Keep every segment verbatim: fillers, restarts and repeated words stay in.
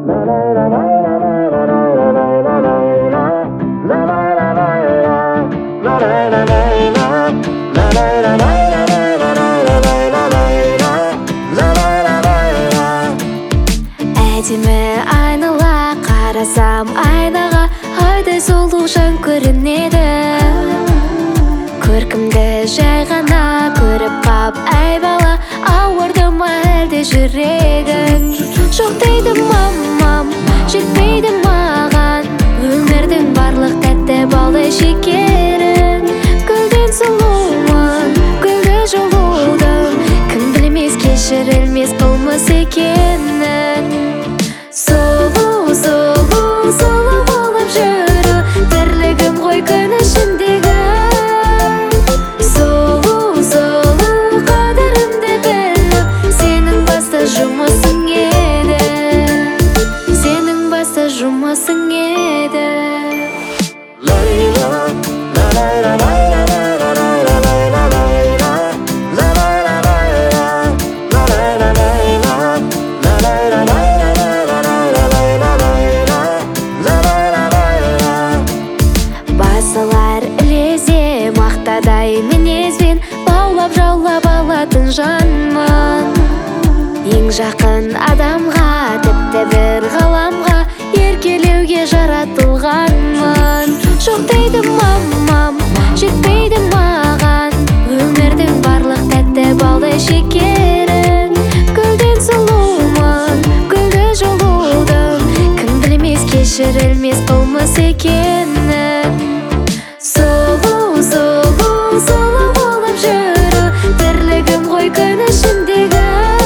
Әдемі айнала қарасам айнаға, айдай сұлу жан көрінеді. Көркімді жай ғана көріп қап, әй бала, ауырды ма әлде жүрегің? Жоқ дейді мамам, жетпейді маған өмірдің барлық тәтті балдай шекерін. Гүлден сұлумын, гүлді жұлудың, кім білмес кешірілмес қылмыс екенін. Сұлу, сұлу, сұлу болып жүру, тірлігім ғой күн ішіндегі. Сұлу, сұлу, қадірімді білу, сенің басты жұмысың еді. Сенің басты жұмысың еді. Басылар ілезе мақтадай мінезбен, баулап жаулап алатын жанмын. Ең жақын адамға, тіпті бір ғаламға еркелеуге жаратылғанмын. Жоқ дейді мамам, жетпейді маған өмірдің барлық тәтті балдай шекерін. Гүлден сұлумын, гүлді жұлудың, кім білмес кешірілмес қылмыс екенін. Сұлу, сұлу, сұлу болып жүру, тірлігім ғой күн ішіндегі.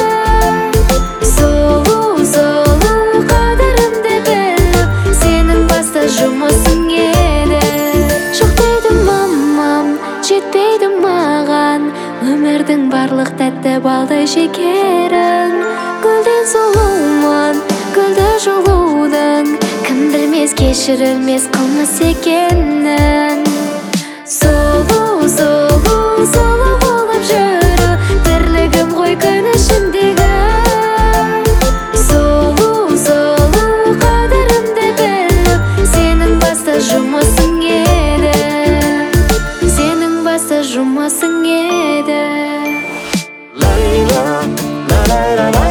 Сұлу, сұлу, қадірімді білу, сенің басты жұмысың еді. Жоқ дейді мамам, жетпейді маған өмірдің барлық тәтті балдай шекерін. Гүлден сұлумын, гүлді жұлудың, кім білмес кешірілмес қылмыс екенін. Сұлу, сұлу, сұлу болып жүру, тірлігім ғой күн ішіндегі. Сұлу, сұлу, қадірімді білу, сенің басты жұмысың еді. Сенің басты жұмысың еді.